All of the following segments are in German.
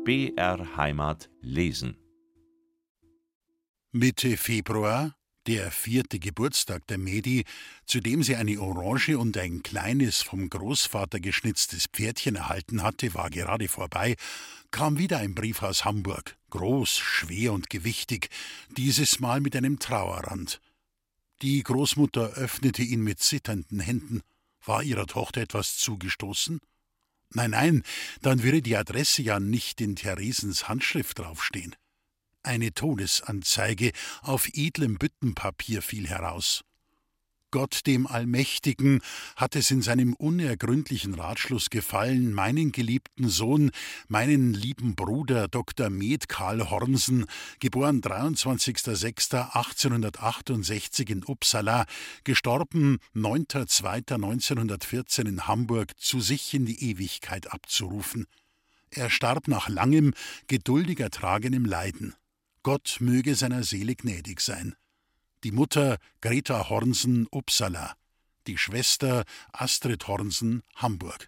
BR Heimat lesen. Mitte Februar, der 4. Geburtstag der Medi, zu dem sie eine Orange und ein kleines, vom Großvater geschnitztes Pferdchen erhalten hatte, war gerade vorbei, kam wieder ein Brief aus Hamburg, groß, schwer und gewichtig, dieses Mal mit einem Trauerrand. Die Großmutter öffnete ihn mit zitternden Händen. War ihrer Tochter etwas zugestoßen? Nein, dann würde die Adresse ja nicht in Theresens Handschrift draufstehen. Eine Todesanzeige auf edlem Büttenpapier fiel heraus. Gott dem Allmächtigen hat es in seinem unergründlichen Ratschluss gefallen, meinen geliebten Sohn, meinen lieben Bruder Dr. Med Karl Hornsen, geboren 23.06.1868 in Uppsala, gestorben 9.02.1914 in Hamburg, zu sich in die Ewigkeit abzurufen. Er starb nach langem, geduldig ertragenem Leiden. Gott möge seiner Seele gnädig sein. Die Mutter Greta Hornsen, Uppsala, die Schwester Astrid Hornsen, Hamburg.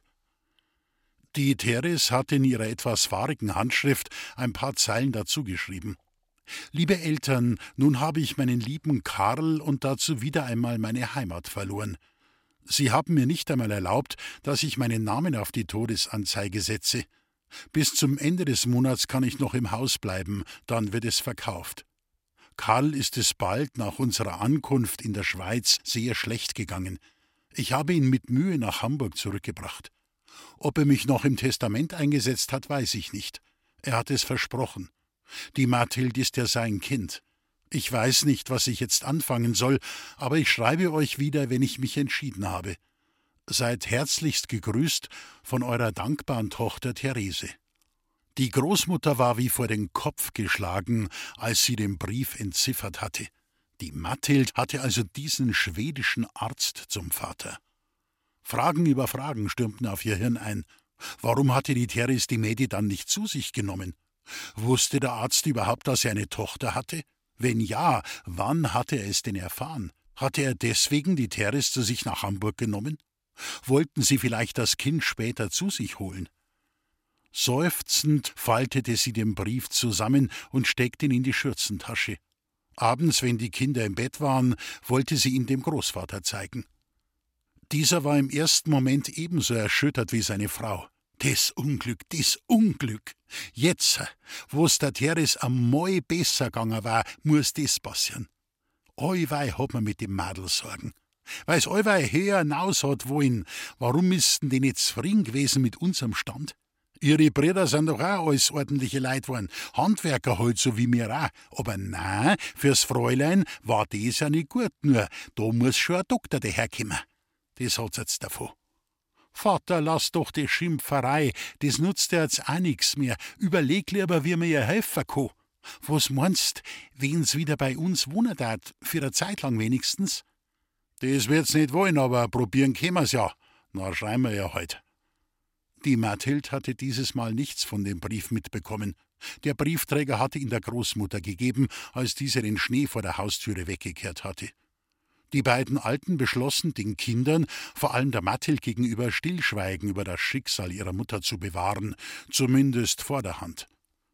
Die Theres hatte in ihrer etwas fahrigen Handschrift ein paar Zeilen dazu geschrieben. »Liebe Eltern, nun habe ich meinen lieben Karl und dazu wieder einmal meine Heimat verloren. Sie haben mir nicht einmal erlaubt, dass ich meinen Namen auf die Todesanzeige setze. Bis zum Ende des Monats kann ich noch im Haus bleiben, dann wird es verkauft. Karl ist es bald nach unserer Ankunft in der Schweiz sehr schlecht gegangen. Ich habe ihn mit Mühe nach Hamburg zurückgebracht. Ob er mich noch im Testament eingesetzt hat, weiß ich nicht. Er hat es versprochen. Die Mathild ist ja sein Kind. Ich weiß nicht, was ich jetzt anfangen soll, aber ich schreibe euch wieder, wenn ich mich entschieden habe. Seid herzlichst gegrüßt von eurer dankbaren Tochter Therese.« Die Großmutter war wie vor den Kopf geschlagen, als sie den Brief entziffert hatte. Die Mathild hatte also diesen schwedischen Arzt zum Vater. Fragen über Fragen stürmten auf ihr Hirn ein. Warum hatte die Theres die Medi dann nicht zu sich genommen? Wusste der Arzt überhaupt, dass er eine Tochter hatte? Wenn ja, wann hatte er es denn erfahren? Hatte er deswegen die Theres zu sich nach Hamburg genommen? Wollten sie vielleicht das Kind später zu sich holen? Seufzend faltete sie den Brief zusammen und steckte ihn in die Schürzentasche. Abends, wenn die Kinder im Bett waren, wollte sie ihn dem Großvater zeigen. Dieser war im ersten Moment ebenso erschüttert wie seine Frau. Das Unglück! Jetzt, wo's der Theres einmal besser gegangen war, muss das passieren. Allweil hat man mit dem Madel Sorgen. Weil's allweil höher hinaus hat wollen, warum ist denn die nicht zufrieden gewesen mit unserem Stand? Ihre Brüder sind doch auch alles ordentliche Leute geworden, Handwerker halt so wie mir auch. Aber nein, fürs Fräulein war das ja nicht gut, nur da muss schon ein Doktor daherkommen. Das hat's jetzt davon. Vater, lass doch die Schimpferei, das nutzt dir jetzt auch nix mehr. Überleg lieber, wie mir ihr helfen kann. Was meinst, wenn's wieder bei uns wohnen darf, für eine Zeit lang wenigstens? Das wird's nicht wollen, aber probieren können wir's ja. Na, schreiben wir ja heut. Die Mathild hatte dieses Mal nichts von dem Brief mitbekommen. Der Briefträger hatte ihn der Großmutter gegeben, als diese den Schnee vor der Haustüre weggekehrt hatte. Die beiden Alten beschlossen, den Kindern, vor allem der Mathild gegenüber, Stillschweigen über das Schicksal ihrer Mutter zu bewahren, zumindest vor der Hand.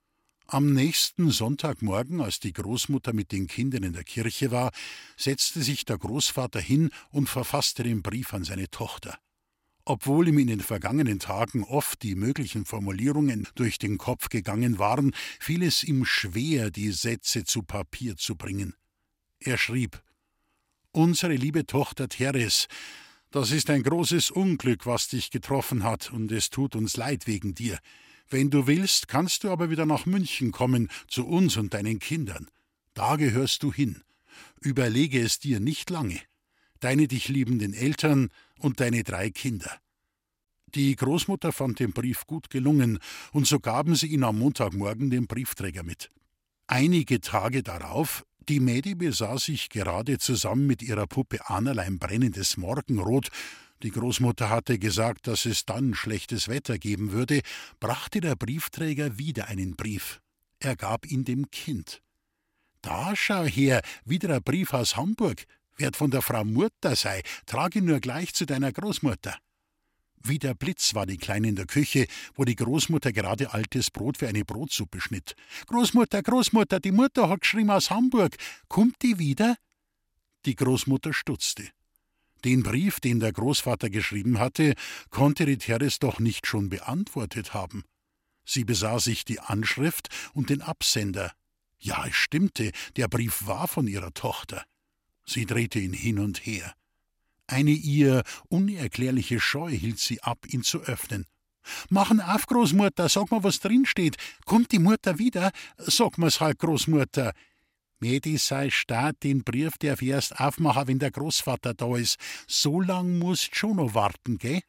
Am nächsten Sonntagmorgen, als die Großmutter mit den Kindern in der Kirche war, setzte sich der Großvater hin und verfasste den Brief an seine Tochter. Obwohl ihm in den vergangenen Tagen oft die möglichen Formulierungen durch den Kopf gegangen waren, fiel es ihm schwer, die Sätze zu Papier zu bringen. Er schrieb: »Unsere liebe Tochter Theres, das ist ein großes Unglück, was dich getroffen hat, und es tut uns leid wegen dir. Wenn du willst, kannst du aber wieder nach München kommen, zu uns und deinen Kindern. Da gehörst du hin. Überlege es dir nicht lange. Deine dich liebenden Eltern und deine 3 Kinder.« Die Großmutter fand den Brief gut gelungen, und so gaben sie ihn am Montagmorgen dem Briefträger mit. Einige Tage darauf, die Medi besah sich gerade zusammen mit ihrer Puppe Annerlein brennendes Morgenrot. Die Großmutter hatte gesagt, dass es dann schlechtes Wetter geben würde, brachte der Briefträger wieder einen Brief. Er gab ihn dem Kind. »Da schau her, wieder ein Brief aus Hamburg. Wird von der Frau Mutter sei, trag ihn nur gleich zu deiner Großmutter.« Wie der Blitz war die Kleine in der Küche, wo die Großmutter gerade altes Brot für eine Brotsuppe schnitt. »Großmutter, Großmutter, die Mutter hat geschrieben aus Hamburg. Kommt die wieder?« Die Großmutter stutzte. Den Brief, den der Großvater geschrieben hatte, konnte die Teres doch nicht schon beantwortet haben. Sie besah sich die Anschrift und den Absender. Ja, es stimmte, der Brief war von ihrer Tochter. Sie drehte ihn hin und her. Eine ihr unerklärliche Scheu hielt sie ab, ihn zu öffnen. »Machen auf, Großmutter, sag mal, was drin steht. Kommt die Mutter wieder? Sag mir's halt, Großmutter.« »Mädi, sei stark, den Brief darf ich erst aufmachen, wenn der Großvater da ist. So lang musst schon noch warten, gell?«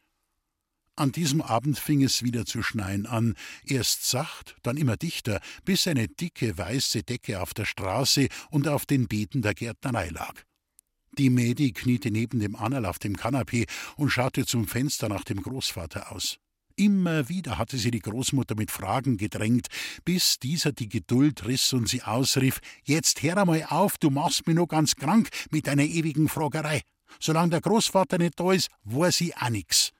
An diesem Abend fing es wieder zu schneien an, erst sacht, dann immer dichter, bis eine dicke weiße Decke auf der Straße und auf den Beeten der Gärtnerei lag. Die Mädi kniete neben dem Annerl auf dem Kanapee und schaute zum Fenster nach dem Großvater aus. Immer wieder hatte sie die Großmutter mit Fragen gedrängt, bis dieser die Geduld riss und sie ausrief: »Jetzt hör einmal auf, du machst mich noch ganz krank mit deiner ewigen Fragerei. Solange der Großvater nicht da ist, weiß ich auch nix.«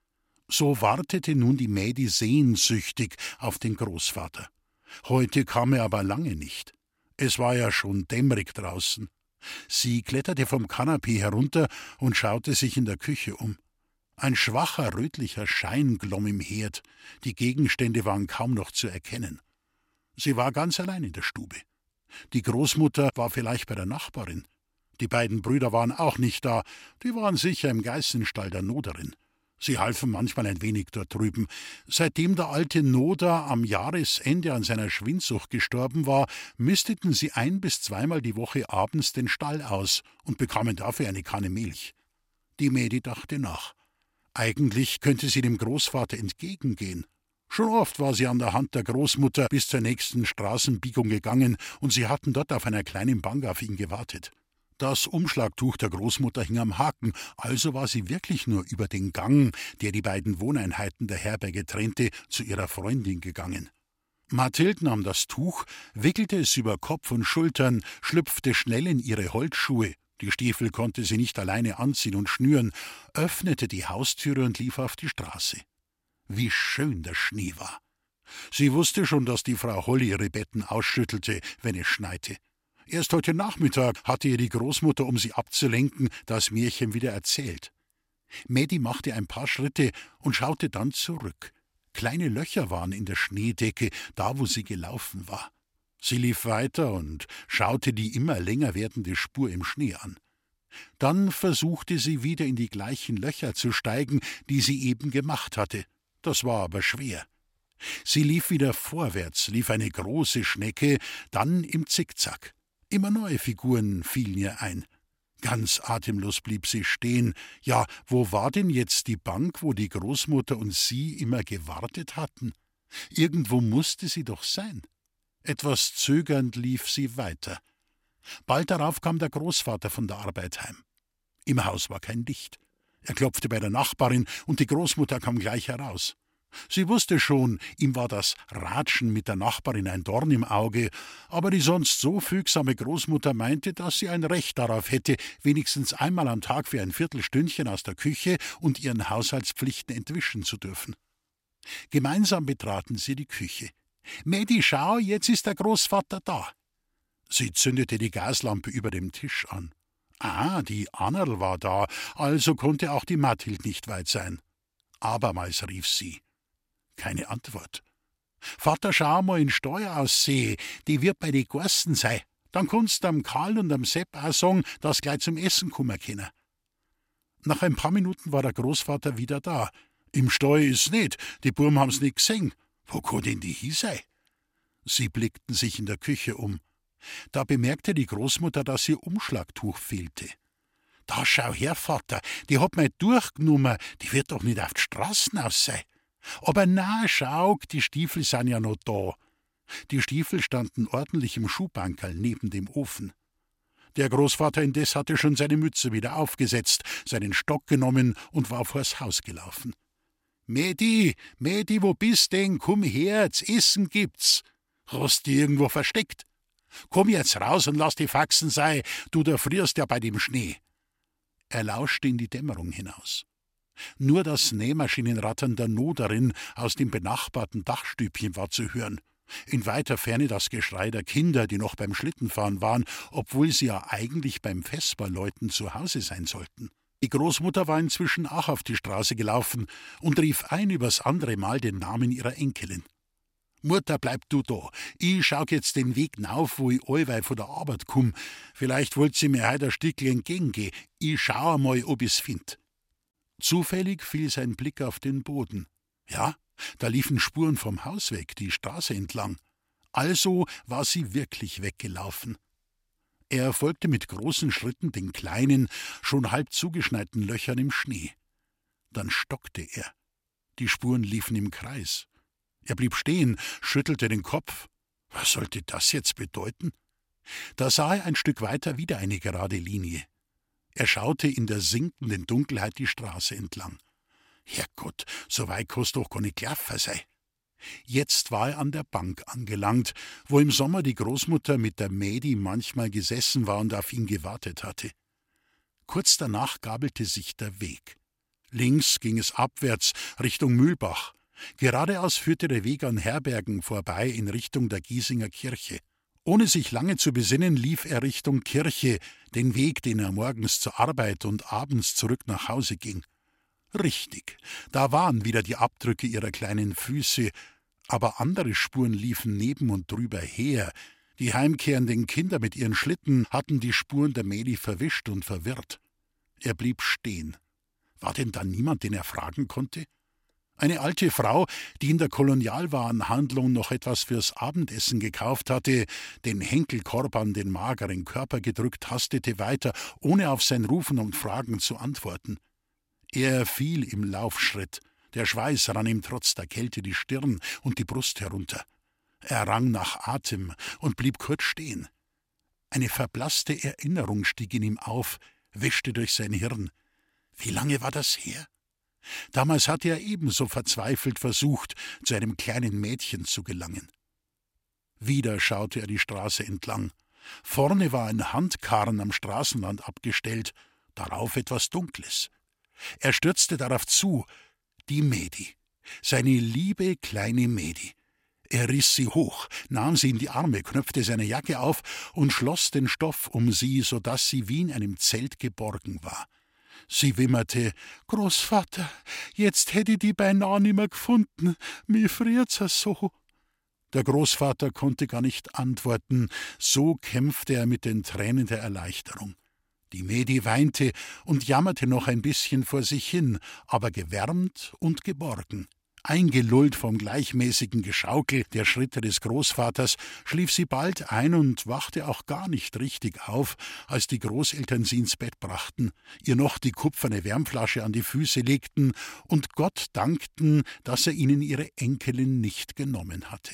So wartete nun die Mädi sehnsüchtig auf den Großvater. Heute kam er aber lange nicht. Es war ja schon dämmerig draußen. Sie kletterte vom Kanapee herunter und schaute sich in der Küche um. Ein schwacher, rötlicher Schein glomm im Herd. Die Gegenstände waren kaum noch zu erkennen. Sie war ganz allein in der Stube. Die Großmutter war vielleicht bei der Nachbarin. Die beiden Brüder waren auch nicht da, die waren sicher im Geißenstall der Noderin. Sie halfen manchmal ein wenig dort drüben. Seitdem der alte Noder am Jahresende an seiner Schwindsucht gestorben war, misteten sie 1- bis 2-mal die Woche abends den Stall aus und bekamen dafür eine Kanne Milch. Die Mädi dachte nach. Eigentlich könnte sie dem Großvater entgegengehen. Schon oft war sie an der Hand der Großmutter bis zur nächsten Straßenbiegung gegangen, und sie hatten dort auf einer kleinen Bank auf ihn gewartet. Das Umschlagtuch der Großmutter hing am Haken, also war sie wirklich nur über den Gang, der die beiden Wohneinheiten der Herberge trennte, zu ihrer Freundin gegangen. Mathilde nahm das Tuch, wickelte es über Kopf und Schultern, schlüpfte schnell in ihre Holzschuhe, die Stiefel konnte sie nicht alleine anziehen und schnüren, öffnete die Haustüre und lief auf die Straße. Wie schön der Schnee war! Sie wusste schon, dass die Frau Holly ihre Betten ausschüttelte, wenn es schneite. Erst heute Nachmittag hatte ihr die Großmutter, um sie abzulenken, das Märchen wieder erzählt. Mädi machte ein paar Schritte und schaute dann zurück. Kleine Löcher waren in der Schneedecke, da wo sie gelaufen war. Sie lief weiter und schaute die immer länger werdende Spur im Schnee an. Dann versuchte sie wieder in die gleichen Löcher zu steigen, die sie eben gemacht hatte. Das war aber schwer. Sie lief wieder vorwärts, lief eine große Schnecke, dann im Zickzack. Immer neue Figuren fielen ihr ein. Ganz atemlos blieb sie stehen. Ja, wo war denn jetzt die Bank, wo die Großmutter und sie immer gewartet hatten? Irgendwo musste sie doch sein. Etwas zögernd lief sie weiter. Bald darauf kam der Großvater von der Arbeit heim. Im Haus war kein Licht. Er klopfte bei der Nachbarin, und die Großmutter kam gleich heraus. Sie wusste schon, ihm war das Ratschen mit der Nachbarin ein Dorn im Auge, aber die sonst so fügsame Großmutter meinte, dass sie ein Recht darauf hätte, wenigstens einmal am Tag für ein Viertelstündchen aus der Küche und ihren Haushaltspflichten entwischen zu dürfen. Gemeinsam betraten sie die Küche. »Mädi, schau, jetzt ist der Großvater da.« Sie zündete die Gaslampe über dem Tisch an. Ah, die Annerl war da, also konnte auch die Mathilde nicht weit sein. Abermals rief sie. Keine Antwort. »Vater, schau mal in Steuer aussehen, die wird bei die Gorsten sein. Dann kannst du am Karl und am Sepp auch sagen, dass gleich zum Essen kommen können.« Nach ein paar Minuten war der Großvater wieder da. »Im Steu ist's nicht, die Burm haben's nicht gesehen. Wo kann denn die hin sein?« Sie blickten sich in der Küche um. Da bemerkte die Großmutter, dass ihr Umschlagtuch fehlte. »Da schau her, Vater, die hat mal durchgenommen, die wird doch nicht auf die Straßen aus sein.« »Aber na, schau, die Stiefel sind ja noch da.« Die Stiefel standen ordentlich im Schuhbankerl neben dem Ofen. Der Großvater indes hatte schon seine Mütze wieder aufgesetzt, seinen Stock genommen und war vors Haus gelaufen. »Mädi, Mädi, wo bist denn? Komm her, z Essen gibt's. Hast die irgendwo versteckt? Komm jetzt raus und lass die Faxen sein, du, da frierst ja bei dem Schnee.« Er lauschte in die Dämmerung hinaus. Nur das Nähmaschinenrattern der Noderin aus dem benachbarten Dachstübchen war zu hören. In weiter Ferne das Geschrei der Kinder, die noch beim Schlittenfahren waren, obwohl sie ja eigentlich beim Vesperläuten zu Hause sein sollten. Die Großmutter war inzwischen auch auf die Straße gelaufen und rief ein übers andere Mal den Namen ihrer Enkelin. »Mutter, bleib du da. Ich schau jetzt den Weg nauf, wo ich allweil von der Arbeit komm. Vielleicht wollt sie mir heute ein Stückchen entgegengehen. Ich schau einmal, ob ich's find.« Zufällig fiel sein Blick auf den Boden. Ja, da liefen Spuren vom Haus weg, die Straße entlang. Also war sie wirklich weggelaufen. Er folgte mit großen Schritten den kleinen, schon halb zugeschneiten Löchern im Schnee. Dann stockte er. Die Spuren liefen im Kreis. Er blieb stehen, schüttelte den Kopf. Was sollte das jetzt bedeuten? Da sah er ein Stück weiter wieder eine gerade Linie. Er schaute in der sinkenden Dunkelheit die Straße entlang. Herrgott, so weit kann's doch gar nicht gelaufen sein. Jetzt war er an der Bank angelangt, wo im Sommer die Großmutter mit der Mädi manchmal gesessen war und auf ihn gewartet hatte. Kurz danach gabelte sich der Weg. Links ging es abwärts Richtung Mühlbach. Geradeaus führte der Weg an Herbergen vorbei in Richtung der Giesinger Kirche. Ohne sich lange zu besinnen, lief er Richtung Kirche, den Weg, den er morgens zur Arbeit und abends zurück nach Hause ging. Richtig, da waren wieder die Abdrücke ihrer kleinen Füße, aber andere Spuren liefen neben und drüber her. Die heimkehrenden Kinder mit ihren Schlitten hatten die Spuren der Mädi verwischt und verwirrt. Er blieb stehen. War denn da niemand, den er fragen konnte? Eine alte Frau, die in der Kolonialwarenhandlung noch etwas fürs Abendessen gekauft hatte, den Henkelkorb an den mageren Körper gedrückt, hastete weiter, ohne auf sein Rufen und Fragen zu antworten. Er fiel im Laufschritt. Der Schweiß rann ihm trotz der Kälte die Stirn und die Brust herunter. Er rang nach Atem und blieb kurz stehen. Eine verblasste Erinnerung stieg in ihm auf, wischte durch sein Hirn. Wie lange war das her? Damals hatte er ebenso verzweifelt versucht, zu einem kleinen Mädchen zu gelangen. Wieder schaute er die Straße entlang. Vorne war ein Handkarren am Straßenrand abgestellt, darauf etwas Dunkles. Er stürzte darauf zu, die Mädi, seine liebe kleine Mädi. Er riss sie hoch, nahm sie in die Arme, knöpfte seine Jacke auf und schloss den Stoff um sie, so daß sie wie in einem Zelt geborgen war. Sie wimmerte, »Großvater, jetzt hätt ich die beinah nimmer gefunden, mir friert's so.« Der Großvater konnte gar nicht antworten, so kämpfte er mit den Tränen der Erleichterung. Die Mädi weinte und jammerte noch ein bisschen vor sich hin, aber gewärmt und geborgen. Eingelullt vom gleichmäßigen Geschaukel der Schritte des Großvaters, schlief sie bald ein und wachte auch gar nicht richtig auf, als die Großeltern sie ins Bett brachten, ihr noch die kupferne Wärmflasche an die Füße legten und Gott dankten, dass er ihnen ihre Enkelin nicht genommen hatte.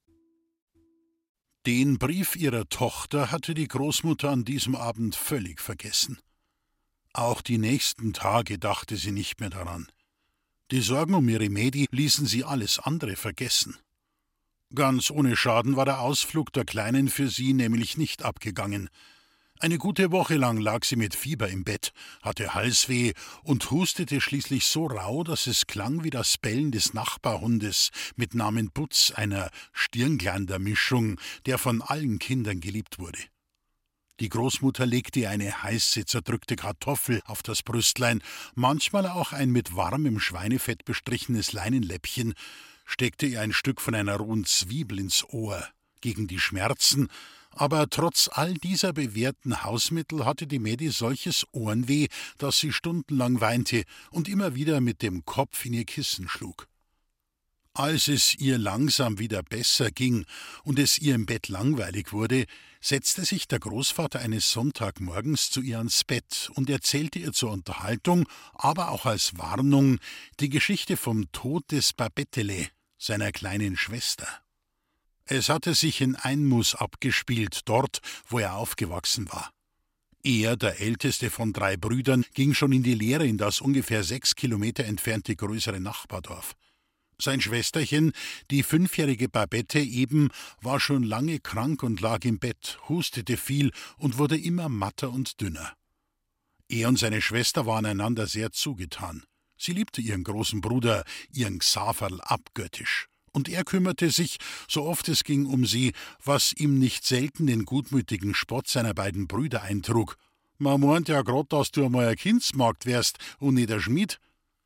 Den Brief ihrer Tochter hatte die Großmutter an diesem Abend völlig vergessen. Auch die nächsten Tage dachte sie nicht mehr daran. Die Sorgen um ihre Mädi ließen sie alles andere vergessen. Ganz ohne Schaden war der Ausflug der Kleinen für sie nämlich nicht abgegangen. Eine gute Woche lang lag sie mit Fieber im Bett, hatte Halsweh und hustete schließlich so rau, dass es klang wie das Bellen des Nachbarhundes mit Namen Butz, einer Stirnglandermischung, der von allen Kindern geliebt wurde. Die Großmutter legte ihr eine heiße, zerdrückte Kartoffel auf das Brüstlein, manchmal auch ein mit warmem Schweinefett bestrichenes Leinenläppchen, steckte ihr ein Stück von einer rohen Zwiebel ins Ohr gegen die Schmerzen, aber trotz all dieser bewährten Hausmittel hatte die Mädi solches Ohrenweh, dass sie stundenlang weinte und immer wieder mit dem Kopf in ihr Kissen schlug. Als es ihr langsam wieder besser ging und es ihr im Bett langweilig wurde, setzte sich der Großvater eines Sonntagmorgens zu ihr ans Bett und erzählte ihr zur Unterhaltung, aber auch als Warnung, die Geschichte vom Tod des Babettele, seiner kleinen Schwester. Es hatte sich in Einmus abgespielt, dort, wo er aufgewachsen war. Er, der älteste von 3 Brüdern, ging schon in die Lehre in das ungefähr 6 Kilometer entfernte größere Nachbardorf. Sein Schwesterchen, die 5-jährige Babette eben, war schon lange krank und lag im Bett, hustete viel und wurde immer matter und dünner. Er und seine Schwester waren einander sehr zugetan. Sie liebte ihren großen Bruder, ihren Xaverl, abgöttisch. Und er kümmerte sich, so oft es ging, um sie, was ihm nicht selten den gutmütigen Spott seiner beiden Brüder eintrug. Man meint ja grad, dass du einmal ein Kindsmagd wärst und nicht der Schmied.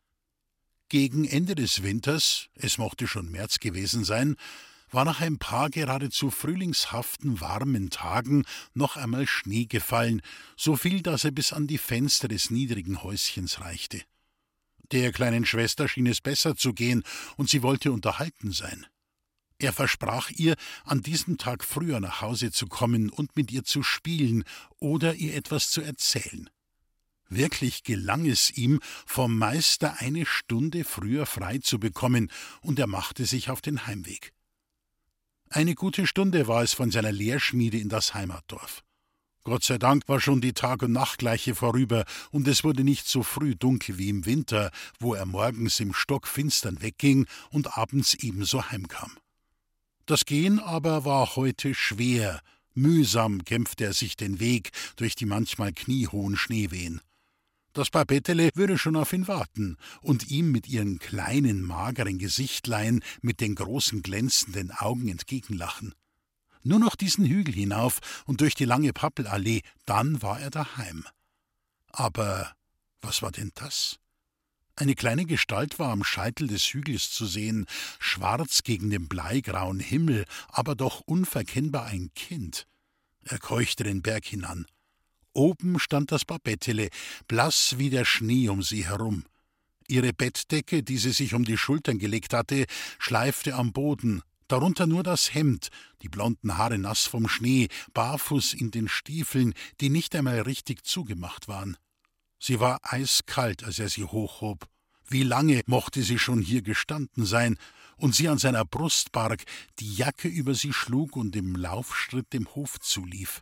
Gegen Ende des Winters, es mochte schon März gewesen sein, war nach ein paar geradezu frühlingshaften, warmen Tagen noch einmal Schnee gefallen, so viel, dass er bis an die Fenster des niedrigen Häuschens reichte. Der kleinen Schwester schien es besser zu gehen, und sie wollte unterhalten sein. Er versprach ihr, an diesem Tag früher nach Hause zu kommen und mit ihr zu spielen oder ihr etwas zu erzählen. Wirklich gelang es ihm, vom Meister eine Stunde früher frei zu bekommen, und er machte sich auf den Heimweg. Eine gute Stunde war es von seiner Lehrschmiede in das Heimatdorf. Gott sei Dank war schon die Tag- und Nachtgleiche vorüber, und es wurde nicht so früh dunkel wie im Winter, wo er morgens im Stockfinstern wegging und abends ebenso heimkam. Das Gehen aber war heute schwer, mühsam kämpfte er sich den Weg durch die manchmal kniehohen Schneewehen. Das Babettele würde schon auf ihn warten und ihm mit ihren kleinen, mageren Gesichtlein mit den großen, glänzenden Augen entgegenlachen. Nur noch diesen Hügel hinauf und durch die lange Pappelallee, dann war er daheim. Aber was war denn das? Eine kleine Gestalt war am Scheitel des Hügels zu sehen, schwarz gegen den bleigrauen Himmel, aber doch unverkennbar ein Kind. Er keuchte den Berg hinan. Oben stand das Babettele, blass wie der Schnee um sie herum. Ihre Bettdecke, die sie sich um die Schultern gelegt hatte, schleifte am Boden, darunter nur das Hemd, die blonden Haare nass vom Schnee, barfuß in den Stiefeln, die nicht einmal richtig zugemacht waren. Sie war eiskalt, als er sie hochhob. Wie lange mochte sie schon hier gestanden sein, und sie an seiner Brust barg, die Jacke über sie schlug und im Laufschritt dem Hof zulief.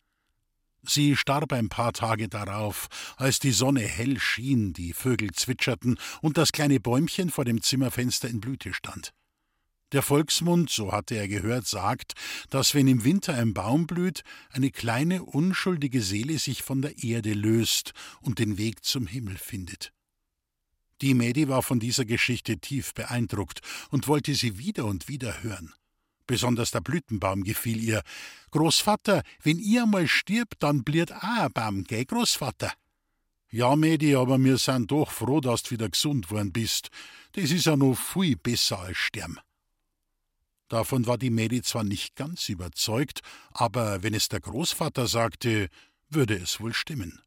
Sie starb ein paar Tage darauf, als die Sonne hell schien, die Vögel zwitscherten und das kleine Bäumchen vor dem Zimmerfenster in Blüte stand. Der Volksmund, so hatte er gehört, sagt, dass wenn im Winter ein Baum blüht, eine kleine, unschuldige Seele sich von der Erde löst und den Weg zum Himmel findet. Die Mädi war von dieser Geschichte tief beeindruckt und wollte sie wieder und wieder hören. Besonders der Blütenbaum gefiel ihr. »Großvater, wenn ihr einmal stirbt, dann bliert auch ein Baum, gell, Großvater?« »Ja, Mädi, aber wir sind doch froh, dass du wieder gesund worden bist. Das ist ja noch viel besser als sterben.« Davon war die Mädi zwar nicht ganz überzeugt, aber wenn es der Großvater sagte, würde es wohl stimmen.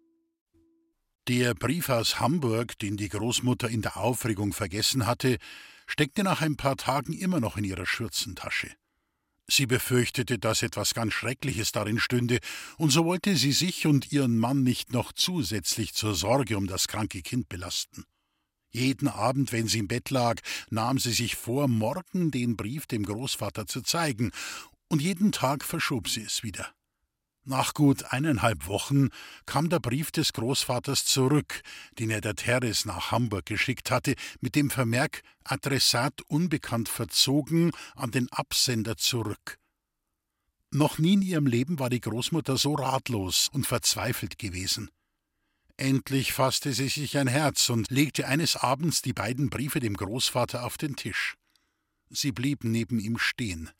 Der Brief aus Hamburg, den die Großmutter in der Aufregung vergessen hatte, steckte nach ein paar Tagen immer noch in ihrer Schürzentasche. Sie befürchtete, dass etwas ganz Schreckliches darin stünde, und so wollte sie sich und ihren Mann nicht noch zusätzlich zur Sorge um das kranke Kind belasten. Jeden Abend, wenn sie im Bett lag, nahm sie sich vor, morgen den Brief dem Großvater zu zeigen, und jeden Tag verschob sie es wieder. Nach gut 1,5 Wochen kam der Brief des Großvaters zurück, den er der Teres nach Hamburg geschickt hatte, mit dem Vermerk »Adressat unbekannt verzogen, an den Absender zurück«. Noch nie in ihrem Leben war die Großmutter so ratlos und verzweifelt gewesen. Endlich fasste sie sich ein Herz und legte eines Abends die beiden Briefe dem Großvater auf den Tisch. Sie blieb neben ihm stehen.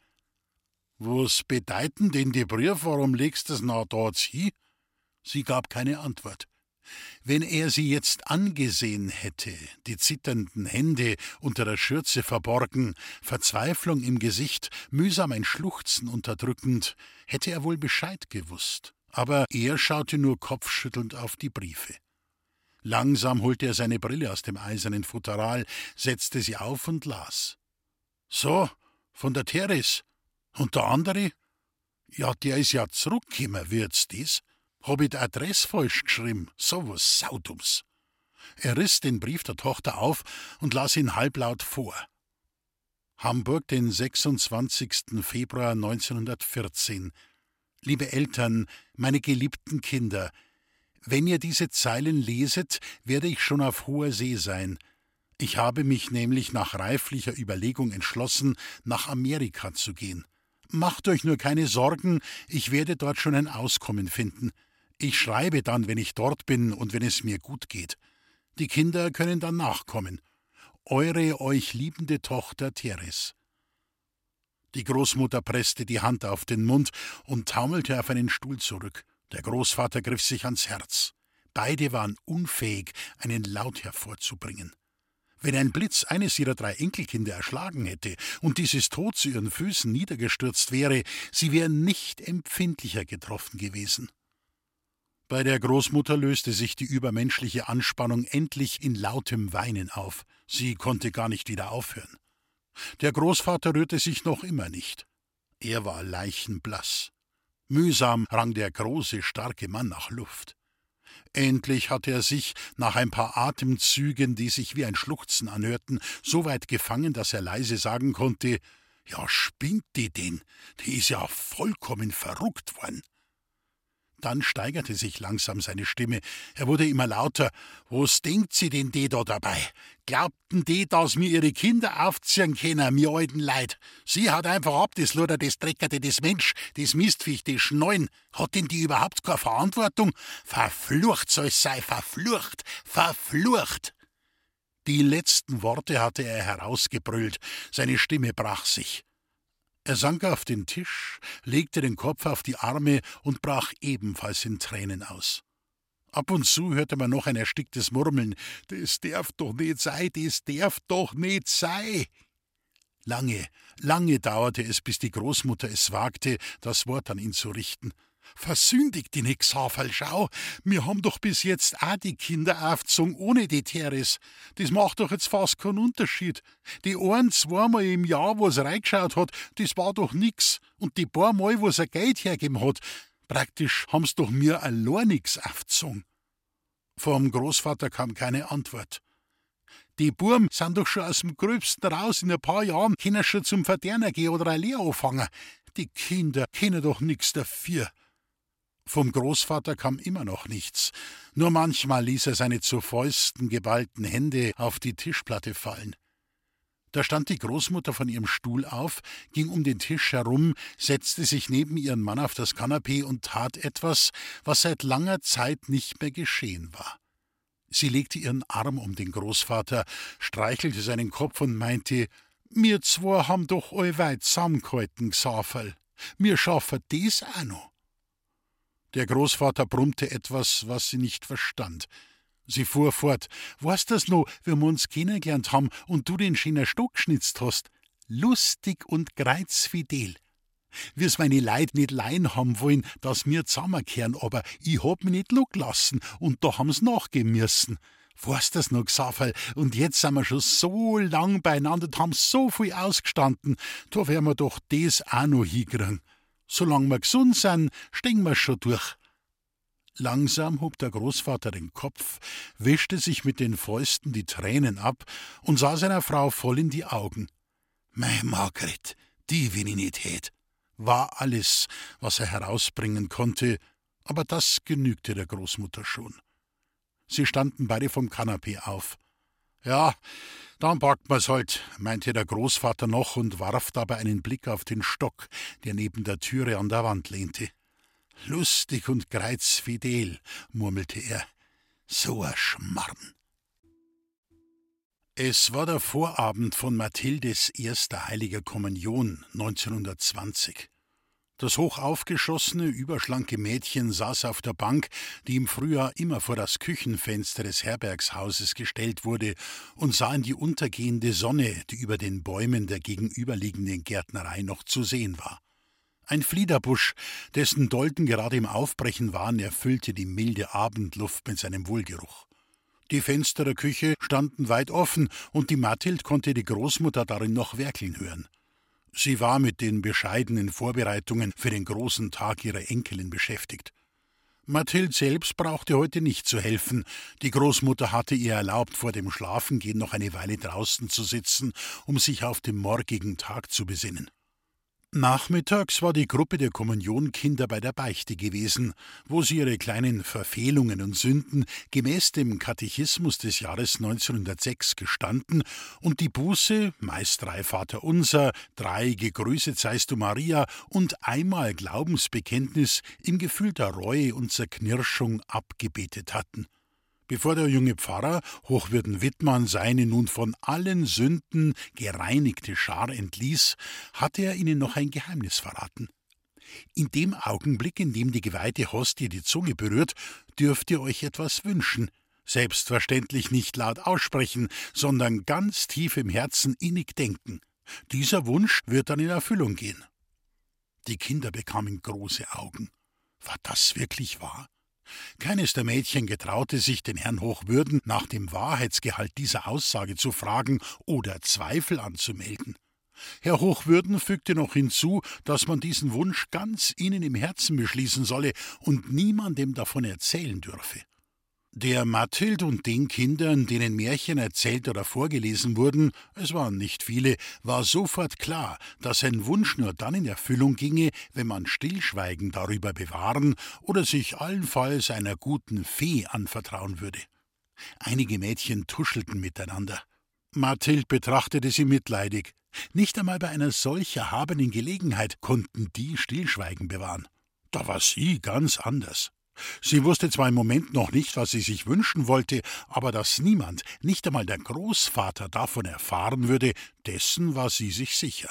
»Was bedeuten denn die Brief, warum legst du's na dort hin?« Sie gab keine Antwort. Wenn er sie jetzt angesehen hätte, die zitternden Hände unter der Schürze verborgen, Verzweiflung im Gesicht, mühsam ein Schluchzen unterdrückend, hätte er wohl Bescheid gewusst. Aber er schaute nur kopfschüttelnd auf die Briefe. Langsam holte er seine Brille aus dem eisernen Futteral, setzte sie auf und las. »So, von der Teres. Und der andere? Ja, der ist ja zurückgekommen, wie jetzt das? Hab ich die Adresse falsch geschrieben? So was Saudums.« Er riss den Brief der Tochter auf und las ihn halblaut vor. Hamburg, den 26. Februar 1914. »Liebe Eltern, meine geliebten Kinder, wenn ihr diese Zeilen leset, werde ich schon auf hoher See sein. Ich habe mich nämlich nach reiflicher Überlegung entschlossen, nach Amerika zu gehen. Macht euch nur keine Sorgen, ich werde dort schon ein Auskommen finden. Ich schreibe dann, wenn ich dort bin und wenn es mir gut geht. Die Kinder können dann nachkommen. Eure euch liebende Tochter Teres. Die Großmutter presste die Hand auf den Mund und taumelte auf einen Stuhl zurück. Der Großvater griff sich ans Herz. Beide waren unfähig, einen Laut hervorzubringen. Wenn ein Blitz eines ihrer 3 Enkelkinder erschlagen hätte und dieses tot zu ihren Füßen niedergestürzt wäre, sie wären nicht empfindlicher getroffen gewesen. Bei der Großmutter löste sich die übermenschliche Anspannung endlich in lautem Weinen auf. Sie konnte gar nicht wieder aufhören. Der Großvater rührte sich noch immer nicht. Er war leichenblass. Mühsam rang der große, starke Mann nach Luft. Endlich hatte er sich, nach ein paar Atemzügen, die sich wie ein Schluchzen anhörten, so weit gefangen, dass er leise sagen konnte: »Ja, spinnt die denn? Die ist ja vollkommen verrückt worden.« Dann steigerte sich langsam seine Stimme. Er wurde immer lauter. »Was denkt sie denn die da dabei? Glaubten die, dass mir ihre Kinder aufziehen können, mir alten Leid? Sie hat einfach ab, das Luder, das Dreckerte, das Mensch, das Mistviech, das Schnallen. Hat denn die überhaupt keine Verantwortung? Verflucht soll's sei, verflucht, verflucht!« Die letzten Worte hatte er herausgebrüllt. Seine Stimme brach sich. Er sank auf den Tisch, legte den Kopf auf die Arme und brach ebenfalls in Tränen aus. Ab und zu hörte man noch ein ersticktes Murmeln. »Das darf doch nicht sein, das darf doch nicht sein!« Lange, lange dauerte es, bis die Großmutter es wagte, das Wort an ihn zu richten. »Versündigt die nix, Haferl, schau, wir haben doch bis jetzt auch die Kinder aufgezogen ohne die Teres. Das macht doch jetzt fast keinen Unterschied. Die 1-2 Mal im Jahr, wo es reingeschaut hat, das war doch nix. Und die paar Mal, wo es ein Geld hergeben hat, praktisch haben's doch mir allein nix aufgezogen.« Vom Großvater kam keine Antwort. »Die Burm sind doch schon aus dem Gröbsten raus, in ein paar Jahren können schon zum Verderner gehen oder eine Lehre anfangen. Die Kinder können doch nix dafür.« Vom Großvater kam immer noch nichts. Nur manchmal ließ er seine zu Fäusten geballten Hände auf die Tischplatte fallen. Da stand die Großmutter von ihrem Stuhl auf, ging um den Tisch herum, setzte sich neben ihren Mann auf das Kanapee und tat etwas, was seit langer Zeit nicht mehr geschehen war. Sie legte ihren Arm um den Großvater, streichelte seinen Kopf und meinte: »Wir zwei haben doch allweit zusammengehalten, Gsaferl. Wir schaffen das auch noch.« Der Großvater brummte etwas, was sie nicht verstand. Sie fuhr fort: »Weißt das noch, wie wir uns kennengelernt haben und du den schönen Stock geschnitzt hast? Lustig und kreuzfidel. Wie's meine Leid nicht leihen haben wollen, dass wir zusammenkehren, aber ich hab mich nicht lassen und da haben's nachgehen müssen. Weißt das noch, Gsaferl, und jetzt sind wir schon so lang beieinander und haben so viel ausgestanden, da werden wir doch das auch noch hinkriegen. Solange wir gesund sind, stehen wir schon durch.« Langsam hob der Großvater den Kopf, wischte sich mit den Fäusten die Tränen ab und sah seiner Frau voll in die Augen. »Mei Margret, die wenn ich nicht hätt«, war alles, was er herausbringen konnte, aber das genügte der Großmutter schon. Sie standen beide vom Kanapee auf. »Ja, dann packt man's halt«, meinte der Großvater noch und warf dabei einen Blick auf den Stock, der neben der Türe an der Wand lehnte. »Lustig und kreuzfidel«, murmelte er. »So ein Schmarrn.« Es war der Vorabend von Mathildes erster heiliger Kommunion 1920. Das hochaufgeschossene, überschlanke Mädchen saß auf der Bank, die im Frühjahr immer vor das Küchenfenster des Herbergshauses gestellt wurde, und sah in die untergehende Sonne, die über den Bäumen der gegenüberliegenden Gärtnerei noch zu sehen war. Ein Fliederbusch, dessen Dolden gerade im Aufbrechen waren, erfüllte die milde Abendluft mit seinem Wohlgeruch. Die Fenster der Küche standen weit offen, und die Mathild konnte die Großmutter darin noch werkeln hören. Sie war mit den bescheidenen Vorbereitungen für den großen Tag ihrer Enkelin beschäftigt. Mathild selbst brauchte heute nicht zu helfen. Die Großmutter hatte ihr erlaubt, vor dem Schlafengehen noch eine Weile draußen zu sitzen, um sich auf den morgigen Tag zu besinnen. Nachmittags war die Gruppe der Kommunionkinder bei der Beichte gewesen, wo sie ihre kleinen Verfehlungen und Sünden gemäß dem Katechismus des Jahres 1906 gestanden und die Buße, meist 3 Vaterunser, 3 Gegrüßet seist du Maria und einmal Glaubensbekenntnis im Gefühl der Reue und Zerknirschung abgebetet hatten. Bevor der junge Pfarrer Hochwürden Wittmann seine nun von allen Sünden gereinigte Schar entließ, hatte er ihnen noch ein Geheimnis verraten. In dem Augenblick, in dem die geweihte Hostie die Zunge berührt, dürft ihr euch etwas wünschen. Selbstverständlich nicht laut aussprechen, sondern ganz tief im Herzen innig denken. Dieser Wunsch wird dann in Erfüllung gehen. Die Kinder bekamen große Augen. War das wirklich wahr? Keines der Mädchen getraute sich, den Herrn Hochwürden nach dem Wahrheitsgehalt dieser Aussage zu fragen oder Zweifel anzumelden. Herr Hochwürden fügte noch hinzu, dass man diesen Wunsch ganz ihnen im Herzen beschließen solle und niemandem davon erzählen dürfe. Der Mathild und den Kindern, denen Märchen erzählt oder vorgelesen wurden, es waren nicht viele, war sofort klar, dass ein Wunsch nur dann in Erfüllung ginge, wenn man Stillschweigen darüber bewahren oder sich allenfalls einer guten Fee anvertrauen würde. Einige Mädchen tuschelten miteinander. Mathild betrachtete sie mitleidig. Nicht einmal bei einer solch erhabenen Gelegenheit konnten die Stillschweigen bewahren. Da war sie ganz anders. Sie wusste zwar im Moment noch nicht, was sie sich wünschen wollte, aber dass niemand, nicht einmal der Großvater, davon erfahren würde, dessen war sie sich sicher.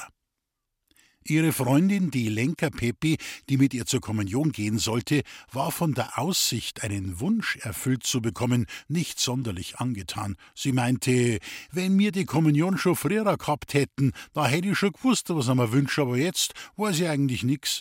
Ihre Freundin, die Lenker Pepi, die mit ihr zur Kommunion gehen sollte, war von der Aussicht, einen Wunsch erfüllt zu bekommen, nicht sonderlich angetan. Sie meinte, wenn mir die Kommunion schon früher gehabt hätten, da hätte ich schon gewusst, was ich mir wünsche, aber jetzt weiß ich eigentlich nix.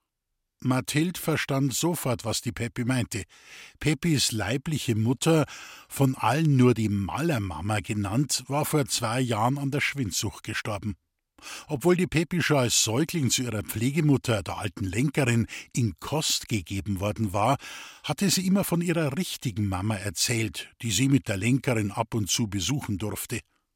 Mathild verstand sofort, was die Pepi meinte. Pepis leibliche Mutter, von allen nur die Malermama genannt, war vor 2 Jahren an der Schwindsucht gestorben. Obwohl die Pepi schon als Säugling zu ihrer Pflegemutter, der alten Lenkerin, in Kost gegeben worden war, hatte sie immer von ihrer richtigen Mama erzählt, die sie mit der Lenkerin ab und zu besuchen durfte.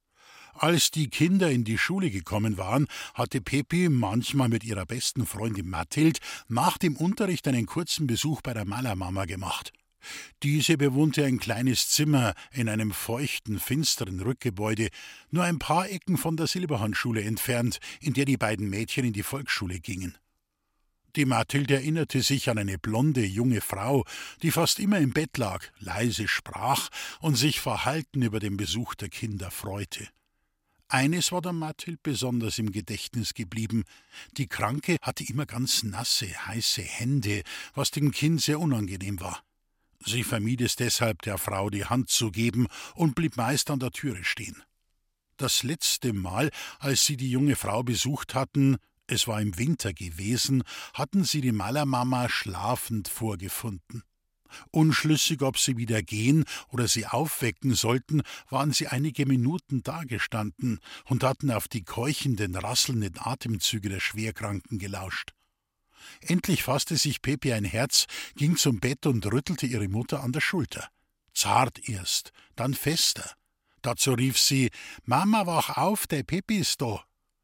Als die Kinder in die Schule gekommen waren, hatte Pepi manchmal mit ihrer besten Freundin Mathild nach dem Unterricht einen kurzen Besuch bei der Malermama gemacht. Diese bewohnte ein kleines Zimmer in einem feuchten, finsteren Rückgebäude, nur ein paar Ecken von der Silberhandschule entfernt, in der die beiden Mädchen in die Volksschule gingen. Die Mathild erinnerte sich an eine blonde, junge Frau, die fast immer im Bett lag, leise sprach und sich verhalten über den Besuch der Kinder freute. Eines war der Mathild besonders im Gedächtnis geblieben. Die Kranke hatte immer ganz nasse, heiße Hände, was dem Kind sehr unangenehm war. Sie vermied es deshalb, der Frau die Hand zu geben und blieb meist an der Türe stehen. Das letzte Mal, als sie die junge Frau besucht hatten, es war im Winter gewesen, hatten sie die Malermama schlafend vorgefunden. Unschlüssig, ob sie wieder gehen oder sie aufwecken sollten, waren sie einige Minuten dagestanden und hatten auf die keuchenden, rasselnden Atemzüge der Schwerkranken gelauscht. Endlich fasste sich Pepi ein Herz, ging zum Bett und rüttelte ihre Mutter an der Schulter. Zart erst, dann fester. Dazu rief sie, »Mama, wach auf, der Pepi ist da.«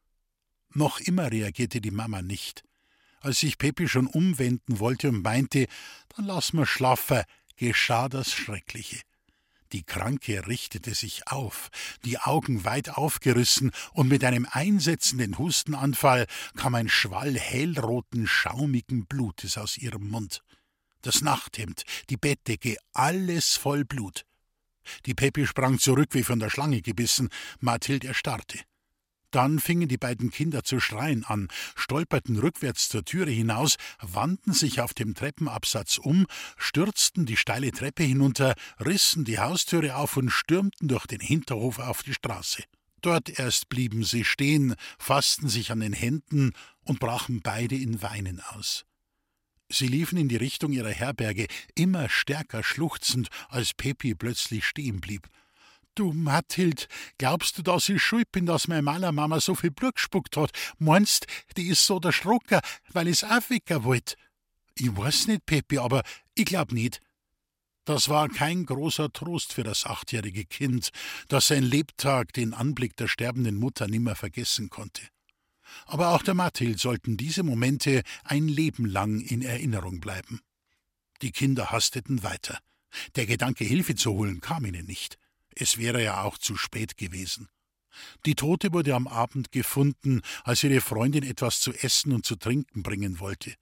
Noch immer reagierte die Mama nicht. Als sich Pepi schon umwenden wollte und meinte, »Dann lass mir schlafen«, geschah das Schreckliche. Die Kranke richtete sich auf, die Augen weit aufgerissen, und mit einem einsetzenden Hustenanfall kam ein Schwall hellroten, schaumigen Blutes aus ihrem Mund. Das Nachthemd, die Bettdecke, alles voll Blut. Die Pepi sprang zurück wie von der Schlange gebissen, Mathild erstarrte. Dann fingen die beiden Kinder zu schreien an, stolperten rückwärts zur Türe hinaus, wandten sich auf dem Treppenabsatz um, stürzten die steile Treppe hinunter, rissen die Haustüre auf und stürmten durch den Hinterhof auf die Straße. Dort erst blieben sie stehen, fassten sich an den Händen und brachen beide in Weinen aus. Sie liefen in die Richtung ihrer Herberge, immer stärker schluchzend, als Pepi plötzlich stehen blieb. »Du, Mathild, glaubst du, dass ich schuld bin, dass meine Malermama so viel Blut gespuckt hat? Meinst, die ist so erschrocken, weil ich's aufwecken wollt?« »Ich weiß nicht, Pepi, aber ich glaub nicht.« Das war kein großer Trost für das 8-jährige Kind, das sein Lebtag den Anblick der sterbenden Mutter nimmer vergessen konnte. Aber auch der Mathild sollten diese Momente ein Leben lang in Erinnerung bleiben. Die Kinder hasteten weiter. Der Gedanke, Hilfe zu holen, kam ihnen nicht. Es wäre ja auch zu spät gewesen. Die Tote wurde am Abend gefunden, als ihre Freundin etwas zu essen und zu trinken bringen wollte.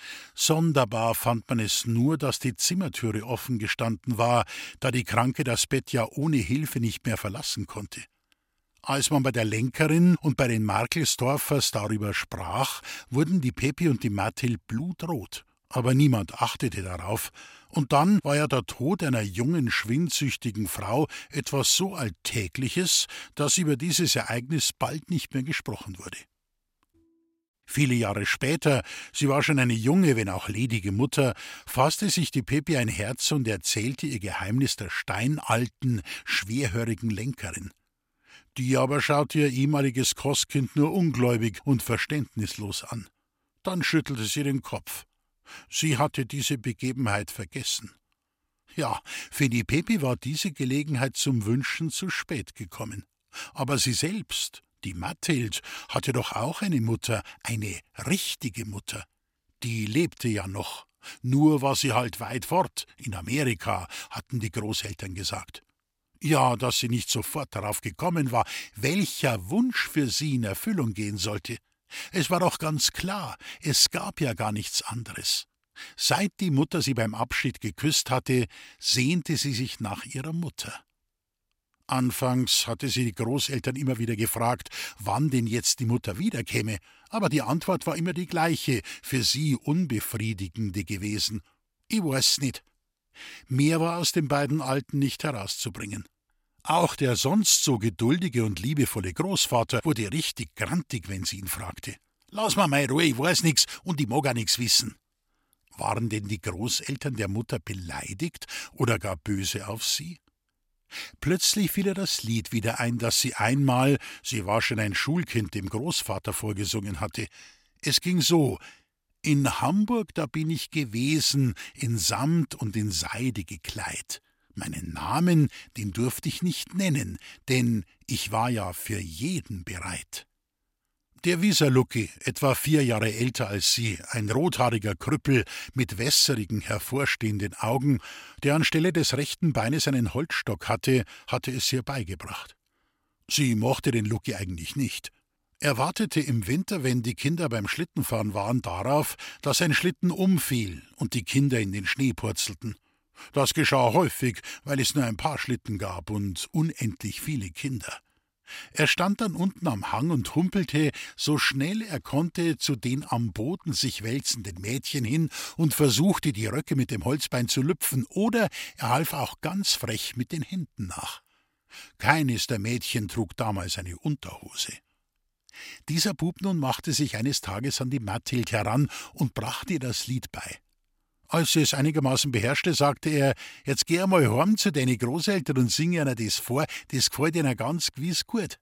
Sonderbar fand man es nur, dass die Zimmertüre offen gestanden war, da die Kranke das Bett ja ohne Hilfe nicht mehr verlassen konnte. Als man bei der Lenkerin und bei den Markelsdorfers darüber sprach, wurden die Pepi und die Mathild blutrot. Aber niemand achtete darauf. Und dann war ja der Tod einer jungen, schwindsüchtigen Frau etwas so Alltägliches, dass über dieses Ereignis bald nicht mehr gesprochen wurde. Viele Jahre später, sie war schon eine junge, wenn auch ledige Mutter, fasste sich die Pepi ein Herz und erzählte ihr Geheimnis der steinalten, schwerhörigen Lenkerin. Die aber schaute ihr ehemaliges Kostkind nur ungläubig und verständnislos an. Dann schüttelte sie den Kopf. Sie hatte diese Begebenheit vergessen. Ja, für die Pepi war diese Gelegenheit zum Wünschen zu spät gekommen. Aber sie selbst, die Mathild, hatte doch auch eine Mutter, eine richtige Mutter. Die lebte ja noch. Nur war sie halt weit fort, in Amerika, hatten die Großeltern gesagt. Ja, dass sie nicht sofort darauf gekommen war, welcher Wunsch für sie in Erfüllung gehen sollte. Es war doch ganz klar, es gab ja gar nichts anderes. Seit die Mutter sie beim Abschied geküsst hatte, sehnte sie sich nach ihrer Mutter. Anfangs hatte sie die Großeltern immer wieder gefragt, wann denn jetzt die Mutter wiederkäme, aber die Antwort war immer die gleiche, für sie unbefriedigende gewesen. Ich weiß nicht. Mehr war aus den beiden Alten nicht herauszubringen. Auch der sonst so geduldige und liebevolle Großvater wurde richtig grantig, wenn sie ihn fragte. »Lass mal mal Ruhe, ich weiß nix und ich mag auch nix wissen.« Waren denn die Großeltern der Mutter beleidigt oder gar böse auf sie? Plötzlich fiel ihr das Lied wieder ein, das sie einmal, sie war schon ein Schulkind, dem Großvater vorgesungen hatte. Es ging so: »In Hamburg, da bin ich gewesen, in Samt und in Seide gekleidt. Meinen Namen, den durfte ich nicht nennen, denn ich war ja für jeden bereit.« Der Wieserlucki, etwa 4 Jahre älter als sie, ein rothaariger Krüppel mit wässerigen, hervorstehenden Augen, der anstelle des rechten Beines einen Holzstock hatte es ihr beigebracht. Sie mochte den Lucki eigentlich nicht. Er wartete im Winter, wenn die Kinder beim Schlittenfahren waren, darauf, dass ein Schlitten umfiel und die Kinder in den Schnee purzelten. Das geschah häufig, weil es nur ein paar Schlitten gab und unendlich viele Kinder. Er stand dann unten am Hang und humpelte, so schnell er konnte, zu den am Boden sich wälzenden Mädchen hin und versuchte, die Röcke mit dem Holzbein zu lüpfen, oder er half auch ganz frech mit den Händen nach. Keines der Mädchen trug damals eine Unterhose. Dieser Bub nun machte sich eines Tages an die Mathild heran und brachte ihr das Lied bei. Als sie es einigermaßen beherrschte, sagte er: »Jetzt geh einmal heim zu deinen Großeltern und sing ihnen das vor, das gefällt ihnen ganz gewiss gut.«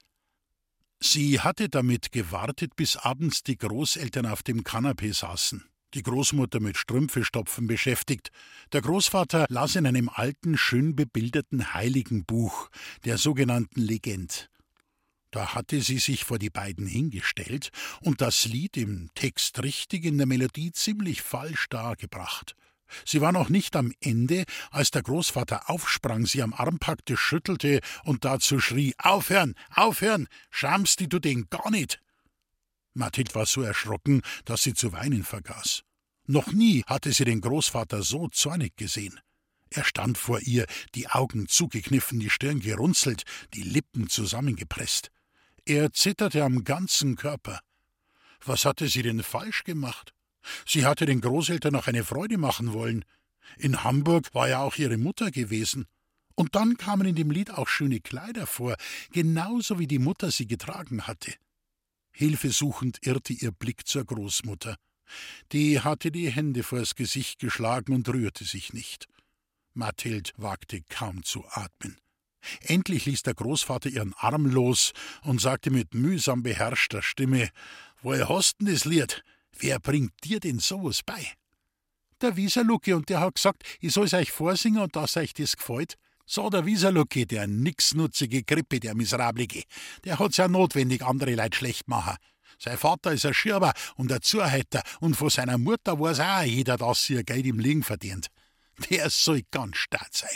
Sie hatte damit gewartet, bis abends die Großeltern auf dem Kanapee saßen, die Großmutter mit Strümpfestopfen beschäftigt. Der Großvater las in einem alten, schön bebilderten Heiligenbuch, der sogenannten Legend. Da hatte sie sich vor die beiden hingestellt und das Lied im Text richtig, in der Melodie ziemlich falsch dargebracht. Sie war noch nicht am Ende, als der Großvater aufsprang, sie am Arm packte, schüttelte und dazu schrie: »Aufhören, aufhören, schamst du den gar nicht!« Mathild war so erschrocken, dass sie zu weinen vergaß. Noch nie hatte sie den Großvater so zornig gesehen. Er stand vor ihr, die Augen zugekniffen, die Stirn gerunzelt, die Lippen zusammengepresst. Er zitterte am ganzen Körper. Was hatte sie denn falsch gemacht? Sie hatte den Großeltern noch eine Freude machen wollen. In Hamburg war ja auch ihre Mutter gewesen. Und dann kamen in dem Lied auch schöne Kleider vor, genauso wie die Mutter sie getragen hatte. Hilfesuchend irrte ihr Blick zur Großmutter. Die hatte die Hände vors Gesicht geschlagen und rührte sich nicht. Mathild wagte kaum zu atmen. Endlich ließ der Großvater ihren Arm los und sagte mit mühsam beherrschter Stimme: »Woher hast denn das Lied? Wer bringt dir denn sowas bei?« »Der Wieserlucki, und der hat gesagt, ich soll's euch vorsingen und dass euch das gefällt.« »So, der Wieserlucki, der nichtsnutzige Krippe, der Miserablige, der hat's ja notwendig, andere Leute schlecht machen. Sein Vater ist ein Schirber und ein Zuhälter und von seiner Mutter weiß auch jeder, dass sie ihr Geld im Liegen verdient. Der soll ganz stark sein.«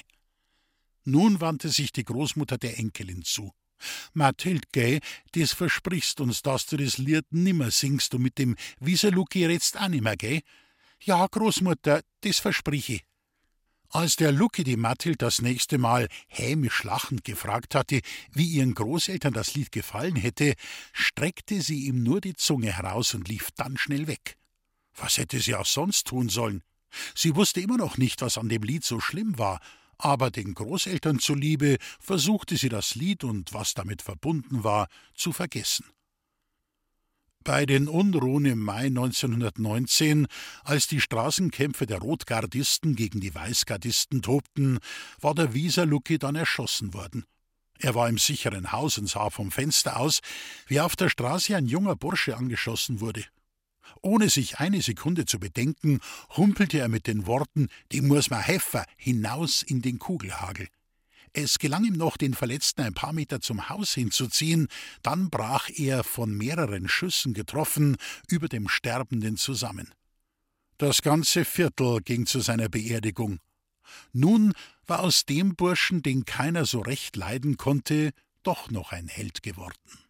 Nun wandte sich die Großmutter der Enkelin zu. »Mathild, gell, das versprichst uns, dass du das Lied nimmer singst und mit dem Wieserlucki redst auch nimmer, gell? »Ja, Großmutter, das versprich ich.« Als der Lucki die Mathild das nächste Mal hämisch lachend gefragt hatte, wie ihren Großeltern das Lied gefallen hätte, streckte sie ihm nur die Zunge heraus und lief dann schnell weg. Was hätte sie auch sonst tun sollen? Sie wusste immer noch nicht, was an dem Lied so schlimm war, aber den Großeltern zuliebe versuchte sie das Lied und was damit verbunden war, zu vergessen. Bei den Unruhen im Mai 1919, als die Straßenkämpfe der Rotgardisten gegen die Weißgardisten tobten, war der Wieser Lucki dann erschossen worden. Er war im sicheren Haus und sah vom Fenster aus, wie auf der Straße ein junger Bursche angeschossen wurde. Ohne sich eine Sekunde zu bedenken, humpelte er mit den Worten »Die muss ma heffer« hinaus in den Kugelhagel. Es gelang ihm noch, den Verletzten ein paar Meter zum Haus hinzuziehen, dann brach er, von mehreren Schüssen getroffen, über dem Sterbenden zusammen. Das ganze Viertel ging zu seiner Beerdigung. Nun war aus dem Burschen, den keiner so recht leiden konnte, doch noch ein Held geworden.